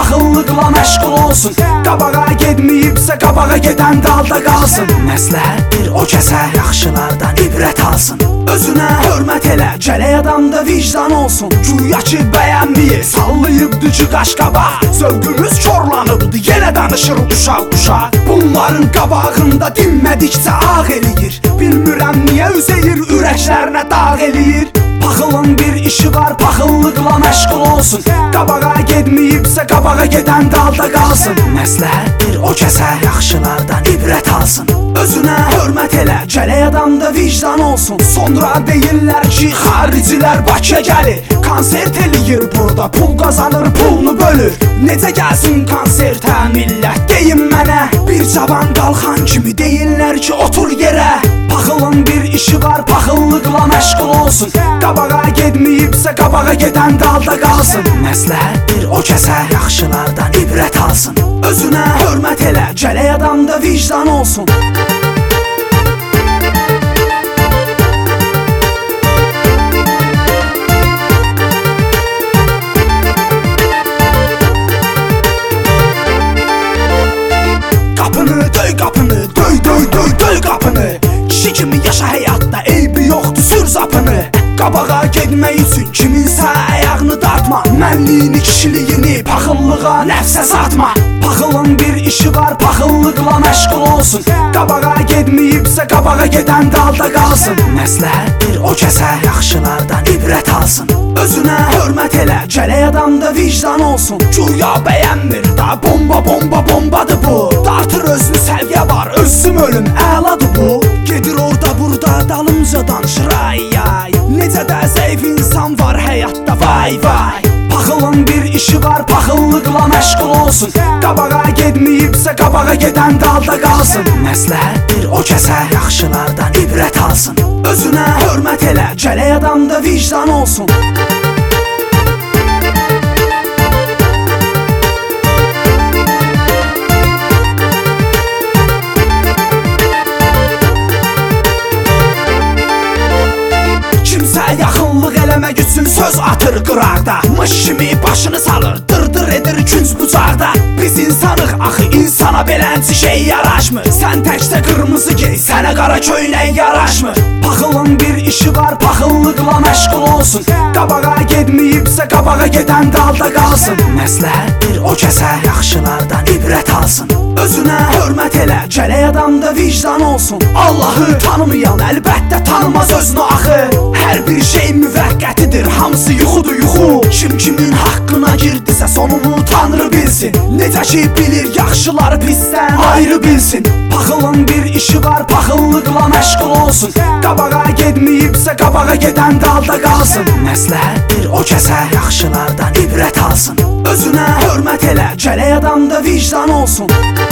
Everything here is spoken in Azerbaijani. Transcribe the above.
paxıllıqla məşğul olsun. Qabağa getməyibsə qabağa gedən dalda qalsın. Məsləhətdir o kəsə yaxşılardan ibrət alsın. Özünə hörmət elə, gərək adamda vicdan olsun. Güya ki bəyənməyir, sallayıbdı ki qaş-qabaq. Zövqümüz korlanıbdı, yenə danışır uşaq-uşaq. Bunların qabağında dinmədikcə ağ eləyir. Bilmirəm niyə üzəyir, ürəklərinə dağ eləyir. Paxılın bir işi var, paxıllıqla məşğul olsun. Qabağa getməyibsə qabağa gedən dalda qalsın. Məsləhətdir o kəsə yaxşılardan ibrət alsın. Özünə hörmət elə, gərək adamda vicdan olsun. Sonra deyirlər ki, xaricilər Bakıya gəlir, konsert eləyir burada, pul qazanır, pulunu bölür. Necə gəlsin konsertə millət, deyin mənə. Bir cavan qalxan kimi deyirlər ki, otur yerə. Paxılın bir işi var, paxıllıqla məşğul olsun. Qabağa getməyibsə qabağa gedən dalda qalsın. Məsləhətdir o kəsə yaxşılardan ibrət alsın. Özünə hörmət elə, gərək adamda vicdan olsun. Qapını döy, qapını döy, döy, döy, döy qapını. Kişi kimi yaşa həyatda, eybi yoxdur, sür zapını. Qabağa getmək üçün kiminsə ayağını dartma. Mənliyini, kişiliyini paxıllığa, nəfsə satma. Paxılın bir işi var, paxıllıqla məşğul olsun. Qabağa getməyibsə qabağa gedən dalda qalsın. Məsləhətdir o kəsə yaxşılardan ibrət alsın. Özünə hörmət elə, gərək adamda vicdan olsun. Güya bəyənmir da, bomba, bomba, bombadır bu. Dartır özünü, səviyyə var, özüm ölüm, əladır bu. Gedir orada burada, dalımca danışır, ay ay. Necə də zəif insan var həyatda, vay vay. Paxılın bir işi var, paxıllıqla məşğul olsun. Qabağa getməyibsə qabağa gedən dalda qalsın. Məsləhətdir o kəsə yaxşılardan ibrət alsın. Özünə hörmət elə, gərək adamda vicdan olsun. Kimsə yaxınlıq eləmək üçün söz atır qıraqda. Mış kimi başını salır, dırdır edir künc bucaqda. Biz insanıq, axı insana belənci şey yaraşmır. Sən təkcə qırmızı gey, sənə qara köynək yaraşmır. Paxılın bir işi var, paxıllıqla məşğul olsun. Qabağa getməyibsə qabağa gedən dalda qalsın. Məsləhətdir o kəsə yaxşılardan ibrət alsın. Özünə hörmət elə, gərək adamda vicdan olsun. Allahı tanımayan əlbəttə tanımaz özünü axı. Hər bir şey müvəqqətidir, hamısı yuxudur yuxu. Kim kimin haqqına girdisə sonunu Tanrı bilsin. Necə ki bilir yaxşıları pisdən ayrı bilsin. Paxılın bir işi var, paxıllıqla məşğul olsun. Qabağa getməyibsə qabağa gedən dalda qalsın. Məsləhətdir o kəsə yaxşılardan ibrət alsın. Özünə hörmət elə, gərək adamda vicdan olsun.